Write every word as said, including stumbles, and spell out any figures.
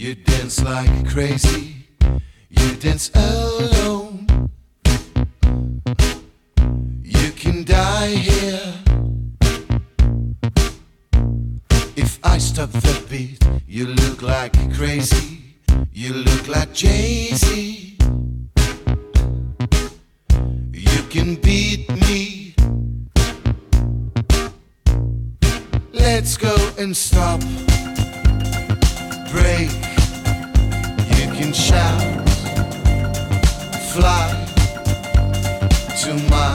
You dance like crazy, you dance alone. You can die here. If I stop the beat, you look like crazy, you look like Jay-Z. You can beat me. Let's go and stop. Break. You can shout. Fly to my